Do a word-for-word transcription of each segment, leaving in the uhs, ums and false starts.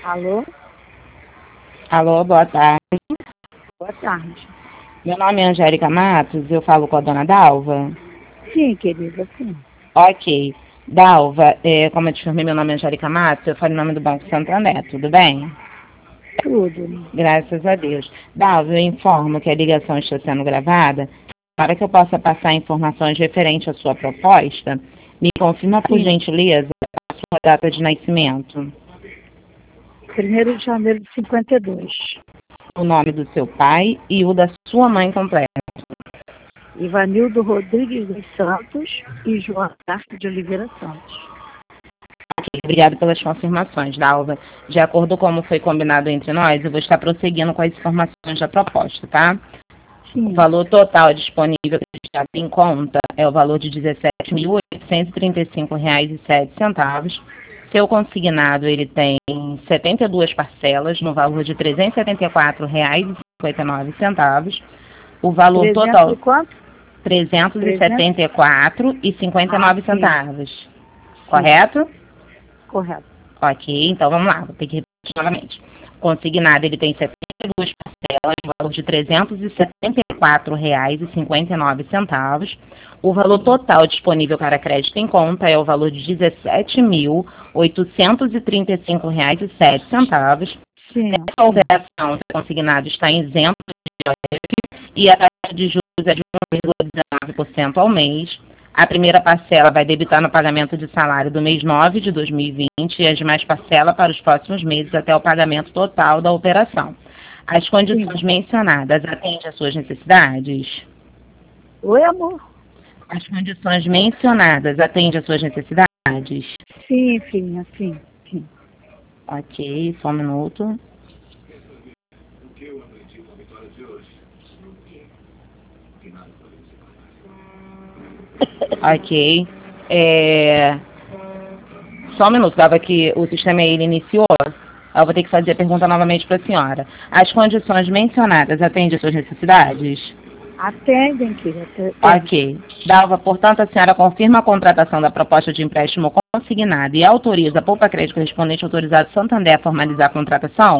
Alô? Alô, boa tarde. Boa tarde. Meu nome é Angélica Matos, eu falo com a dona Dalva. Sim, querida, sim. Ok. Dalva, é, como eu te informei, meu nome é Angélica Matos, eu falo em nome do Banco Santander, tudo bem? Tudo. Graças a Deus. Dalva, eu informo que a ligação está sendo gravada. Para que eu possa passar informações referentes à sua proposta, me confirma, por Sim. gentileza, a sua data de nascimento, Primeiro de janeiro de cinquenta e dois. o nome do seu pai e o da sua mãe completa. Ivanildo Rodrigues dos Santos e João Castro de Oliveira Santos. Obrigada pelas confirmações, Dalva. De acordo com como foi combinado entre nós, eu vou estar prosseguindo com as informações da proposta, tá? Sim. O valor total disponível que está em conta é o valor de dezessete mil oitocentos e trinta e cinco reais e sete centavos. Seu consignado, ele tem setenta e duas parcelas no valor de trezentos e setenta e quatro reais e cinquenta e nove centavos. O valor trezentos total e quanto? trezentos e setenta e quatro reais e cinquenta e nove Ah, sim. centavos. Correto? Correto. Ok, então vamos lá, vou ter que repetir novamente. Consignado, ele tem setenta e duas parcelas, no valor de trezentos e setenta e quatro reais e cinquenta e nove centavos. O valor total disponível para crédito em conta é o valor de dezessete mil oitocentos e trinta e cinco reais e sete centavos. Sim. Essa operação consignado está isento de I O F e a taxa de juros é de um vírgula dezenove por cento ao mês. A primeira parcela vai debitar no pagamento de salário do mês nove de dois mil e vinte e as demais parcelas para os próximos meses até o pagamento total da operação. As condições Sim. mencionadas atendem às suas necessidades? Oi, amor? As condições mencionadas atendem às suas necessidades? Sim, filha, sim, sim. Ok, só um minuto. Ok. É... Só um minuto, dava que o sistema ele iniciou. Eu vou ter que fazer a pergunta novamente para a senhora. As condições mencionadas atendem às suas necessidades? Atendem, querida. Ok. Dalva, portanto, a senhora confirma a contratação da proposta de empréstimo consignada e autoriza a Poupa Crédito correspondente autorizado Santander a formalizar a contratação?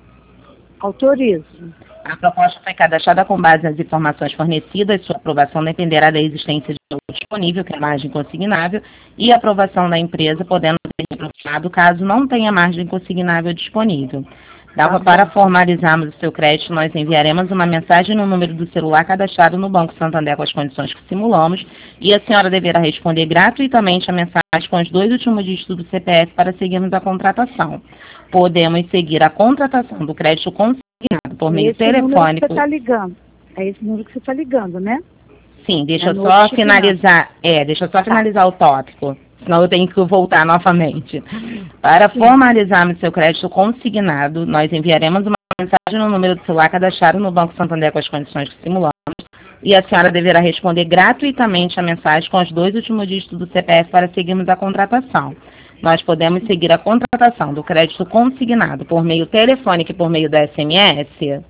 Autorizo. A proposta foi cadastrada com base nas informações fornecidas. Sua aprovação dependerá da existência de valor disponível, que é a margem consignável, e a aprovação da empresa, podendo ser reprovado caso não tenha margem consignável disponível. Dava Tá para bom. formalizarmos o seu crédito, nós enviaremos uma mensagem no número do celular cadastrado no Banco Santander com as condições que simulamos, e a senhora deverá responder gratuitamente a mensagem com os dois últimos dígitos do C P F para seguirmos a contratação. Podemos seguir a contratação do crédito consignado por meio Esse número que telefônico. você está ligando. É esse número que você está ligando, né? Sim, deixa É eu no só outro finalizar. É, deixa eu só Tá. finalizar o tópico. Senão eu tenho que voltar novamente. Para Sim. formalizarmos seu crédito consignado, nós enviaremos uma mensagem no número do celular cadastrado no Banco Santander com as condições que simulamos. E a senhora deverá responder gratuitamente a mensagem com os dois últimos dígitos do C P F para seguirmos a contratação. Nós podemos seguir a contratação do crédito consignado por meio telefônico e por meio do S M S?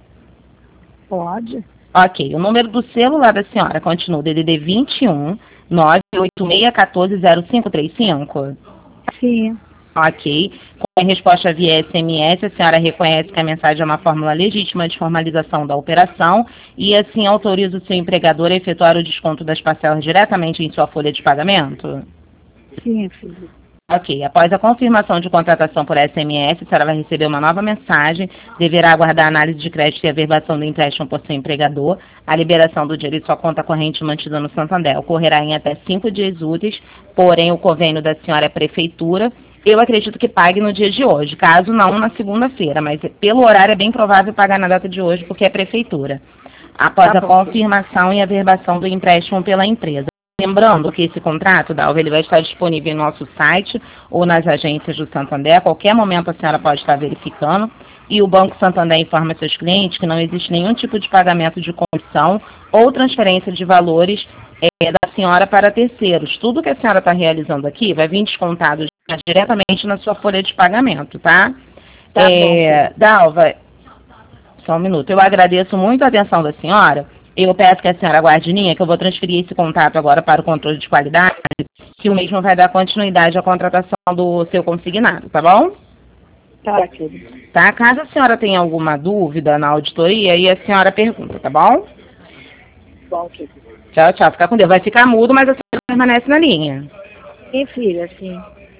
Pode. Ok, o número do celular da senhora continua D D D vinte e um, nove oito seis um quatro zero cinco três cinco? Sim. Ok. Com a resposta via S M S, a senhora reconhece que a mensagem é uma fórmula legítima de formalização da operação e assim autoriza o seu empregador a efetuar o desconto das parcelas diretamente em sua folha de pagamento? Sim, filho. Ok, após a confirmação de contratação por S M S, a senhora vai receber uma nova mensagem, deverá aguardar a análise de crédito e a verbação do empréstimo por seu empregador. A liberação do dinheiro de sua conta corrente mantida no Santander ocorrerá em até cinco dias úteis, porém o convênio da senhora é prefeitura. Eu acredito que pague no dia de hoje, caso não na segunda-feira, mas pelo horário é bem provável pagar na data de hoje, porque é prefeitura. Após Tá a bom. confirmação e a verbação do empréstimo pela empresa. Lembrando que esse contrato, Dalva, ele vai estar disponível em nosso site ou nas agências do Santander. A qualquer momento a senhora pode estar verificando. E o Banco Santander informa seus clientes que não existe nenhum tipo de pagamento de comissão ou transferência de valores é, da senhora para terceiros. Tudo que a senhora está realizando aqui vai vir descontado diretamente na sua folha de pagamento, tá? Tá é, bom. Dalva, só um minuto. Eu agradeço muito a atenção da senhora. Eu peço que a senhora aguarde em linha, que eu vou transferir esse contato agora para o controle de qualidade, que o mesmo vai dar continuidade à contratação do seu consignado, tá bom? Tá, querido. Tá? Caso a senhora tenha alguma dúvida na auditoria, aí a senhora pergunta, tá bom? Bom, querido. Tchau, tchau. Fica com Deus. Vai ficar mudo, mas a senhora permanece na linha. Sim, filha, sim.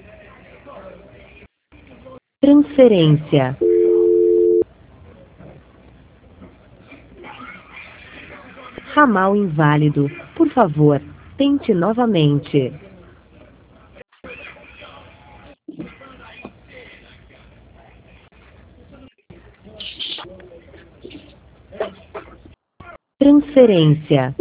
Transferência. Ramal inválido. Por favor, tente novamente. Transferência.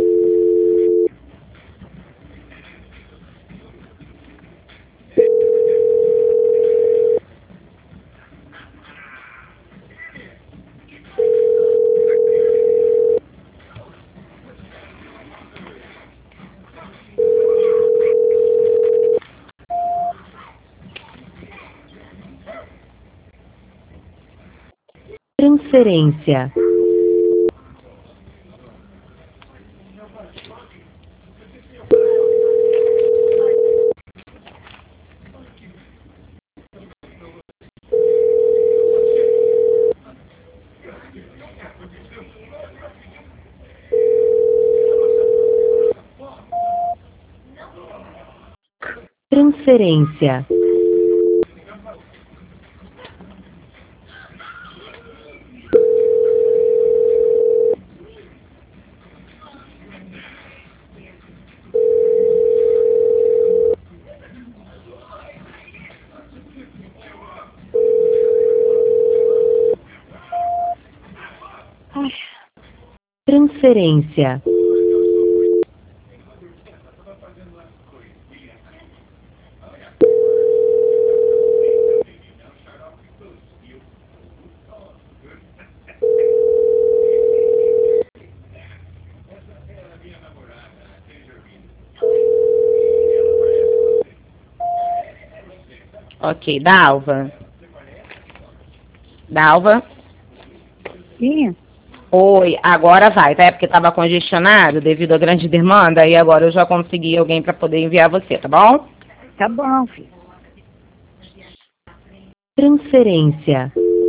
Transferência. Transferência. Ai, Transferência. Ok, Dalva. Dalva? sim. Oi, agora vai, tá? É porque estava congestionado devido à grande demanda e agora eu já consegui alguém para poder enviar você, tá bom? Tá bom, filho. Transferência.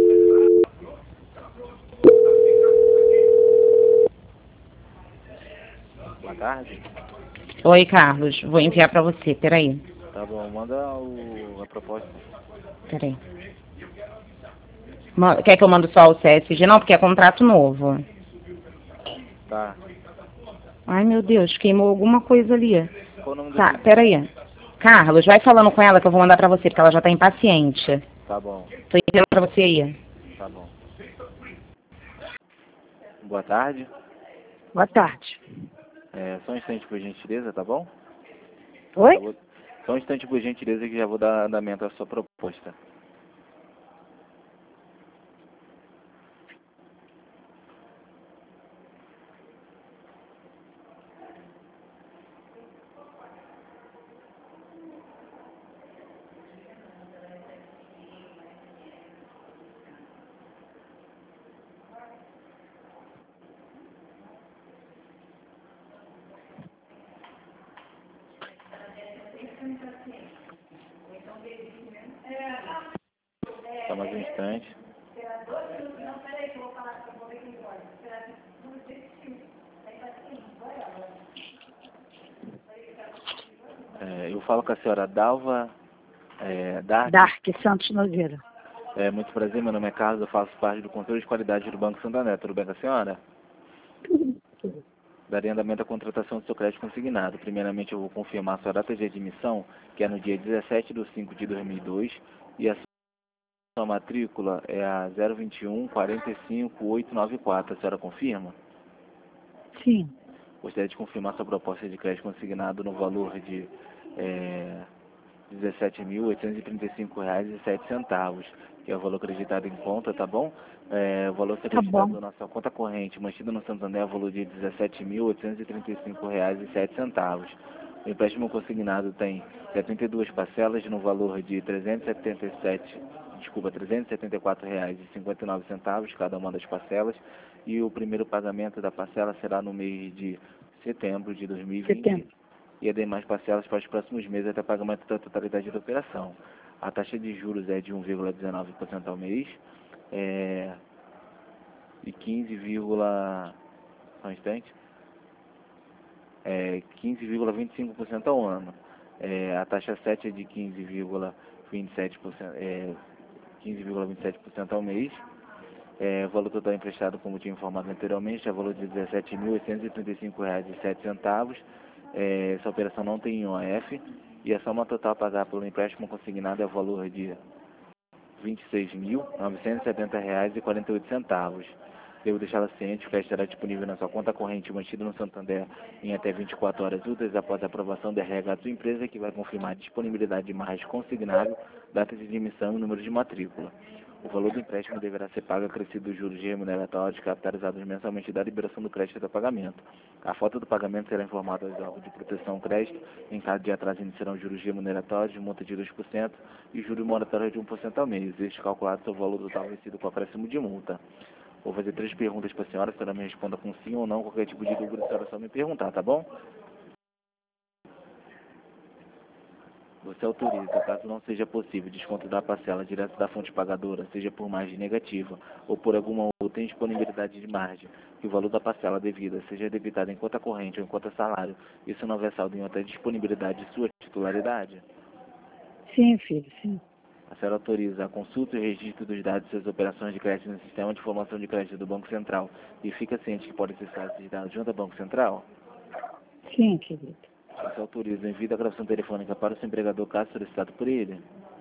Boa tarde. Oi, Carlos. Vou enviar para você. Peraí. Tá bom, manda o, a proposta. Peraí. Ma- Quer que eu mando só o C S G? Não, porque é contrato novo. Tá. Ai, meu Deus, queimou alguma coisa ali. Qual o nome do Tá, cliente? peraí. Carlos, vai falando com ela que eu vou mandar pra você, porque ela já tá impaciente. Tá bom, Tô enviando pra você aí. tá bom. Boa tarde. Boa tarde. É, só um instante por gentileza, tá bom? Oi? Já vou- Só um instante por gentileza que já vou dar andamento à sua proposta. Só mais um instante. É, eu falo com a senhora Dalva é, Dark. Dark Santos Nogueira. É, muito prazer, meu nome é Carlos, eu faço parte do controle de qualidade do Banco Santander. Tudo bem com a senhora? Daria andamento à contratação do seu crédito consignado. Primeiramente, eu vou confirmar a sua data de admissão, que é no dia dezessete de cinco de dois mil e dois, e a sua matrícula é a zero vinte e um, quarenta e cinco, oitocentos e noventa e quatro. A senhora confirma? Sim. Gostaria de confirmar sua proposta de crédito consignado no valor de é, dezessete mil oitocentos e trinta e cinco reais e sete centavos, que é o valor acreditado em conta, tá bom? É, o valor Tá acreditado bom. na nossa conta corrente, mantido no Santander, é o valor de dezessete mil oitocentos e trinta e cinco reais e sete centavos. O empréstimo consignado tem setenta e duas parcelas no valor de trezentos e setenta e sete, desculpa, trezentos e setenta e quatro reais e cinquenta e nove centavos cada uma das parcelas, e o primeiro pagamento da parcela será no mês de setembro de dois mil e vinte. Setembro. E as demais parcelas para os próximos meses até pagamento da totalidade da operação. A taxa de juros é de um vírgula dezenove por cento ao mês é, e quinze, só um instante, é, quinze vírgula vinte e cinco por cento ao ano. É, a taxa sete é de quinze vírgula vinte e sete por cento, é, quinze vírgula vinte e sete por cento ao mês. É, o valor total emprestado, como tinha informado anteriormente, é valor de dezessete mil oitocentos e trinta e cinco reais e sete centavos. É, essa operação não tem I O F e a soma total a pagar pelo empréstimo consignado é o valor de vinte e seis mil novecentos e setenta reais e quarenta e oito centavos. Devo deixá-la ciente que o crédito estará disponível na sua conta corrente mantida no Santander em até vinte e quatro horas úteis após a aprovação da R H da sua empresa, que vai confirmar a disponibilidade de margem consignável, data de emissão e número de matrícula. O valor do empréstimo deverá ser pago acrescido dos juros remuneratórios capitalizados mensalmente da liberação do crédito a pagamento. A falta do pagamento será informada aos órgãos de proteção ao crédito. Em caso de atraso, iniciarão juros remuneratórios de multa de dois por cento e juros moratórios de um por cento ao mês. Este calculado sobre o valor total vencido com acréscimo de multa. Vou fazer três perguntas para a senhora, a senhora me responda com sim ou não, qualquer tipo de dúvida, a senhora só me perguntar, tá bom? Você autoriza, caso não seja possível, desconto da parcela direto da fonte pagadora, seja por margem negativa ou por alguma outra indisponibilidade de margem, que o valor da parcela devida seja debitado em conta corrente ou em conta salário, isso não houver saldo em outra disponibilidade de sua titularidade? Sim, filho, sim. A senhora autoriza a consulta e registro dos dados de suas operações de crédito no sistema de informação de crédito do Banco Central e fica ciente que pode acessar esses dados junto ao Banco Central? Sim, querido. Você autoriza o envio da gravação telefônica para o seu empregador caso solicitado por ele?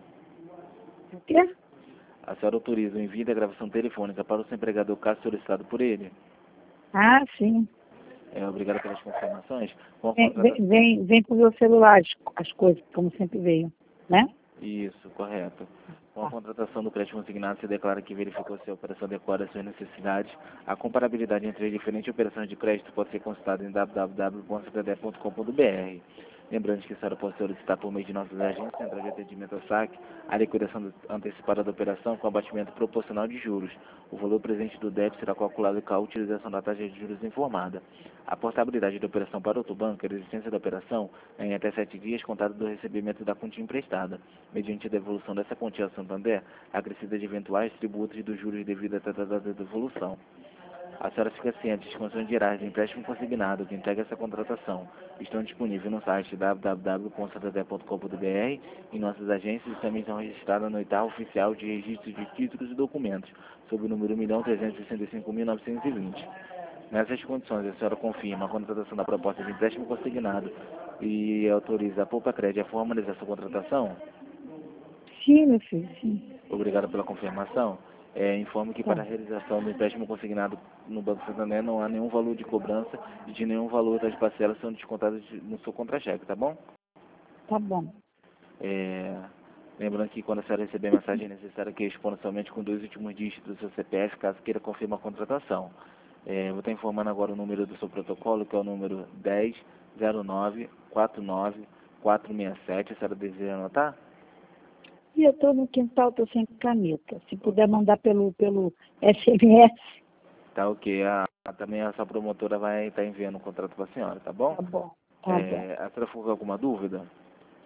O quê? A senhora autoriza o envio da gravação telefônica para o seu empregador caso solicitado por ele? Ah, sim. É, obrigado pelas confirmações. Com a Vem, contrata- vem, vem, vem com o meu celular as, as coisas, como sempre veio, né? Isso, correto. Com a contratação do crédito consignado, se declara que verificou se a operação adequada às suas necessidades. A comparabilidade entre as diferentes operações de crédito pode ser consultada em w w w ponto santander ponto com ponto b r. Lembrando que a senhora pode solicitar por meio de nossas agências, central de atendimento ao saque, a liquidação antecipada da operação com abatimento proporcional de juros. O valor presente do débito será calculado com a utilização da taxa de juros informada. A portabilidade da operação para outro banco, a existência da operação é em até sete dias contado do recebimento da quantia emprestada, mediante a devolução dessa quantia ao Santander, acrescida de eventuais tributos e dos juros devido à data da devolução. A senhora fica ciente, as condições gerais do empréstimo consignado que integra essa contratação estão disponíveis no site w w w ponto santander ponto com ponto b r e nossas agências e também são registradas no oitavo oficial de registro de títulos e documentos, sob o número um milhão trezentos e sessenta e cinco mil novecentos e vinte. Nessas condições, a senhora confirma a contratação da proposta de empréstimo consignado e autoriza a Poupa Crédito a formalizar essa contratação? Sim, meu filho, sim. Obrigado pela confirmação. É, informe que para a realização do empréstimo consignado no Banco Santander não há nenhum valor de cobrança e de nenhum valor das parcelas são descontadas no seu contra-cheque, tá bom? Tá bom. É, lembrando que quando a senhora receber a mensagem é necessário que responda somente com dois últimos dígitos do seu C P F, caso queira confirmar a contratação. É, vou estar informando agora o número do seu protocolo, que é o número dez zero nove quatro nove quatro seis sete. A senhora deseja anotar? E eu estou no quintal, estou sem caneta. Se puder mandar pelo, pelo S M S, Tá ok. A, a- também essa promotora vai estar enviando o contrato para a senhora, tá bom? tá bom. Tá É, a senhora ficou com alguma dúvida? bom.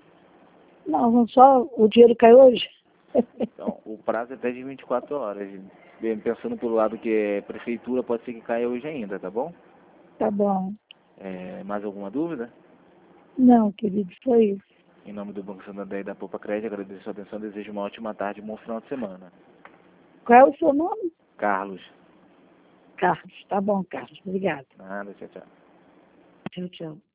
Não, não só o dinheiro cai hoje. Então, o prazo é até de vinte e quatro horas. Bem, pensando pelo lado que é prefeitura, pode ser que caia hoje ainda, tá bom? Tá bom. É, mais alguma dúvida? Não, querido, foi isso. Em nome do Banco Santander e da Poupa Crédito, agradeço a sua atenção, desejo uma ótima tarde e um bom final de semana. Qual é o seu nome? Carlos. Carlos. Tá bom, Carlos. Obrigado. Nada, tchau, tchau. Tchau, tchau.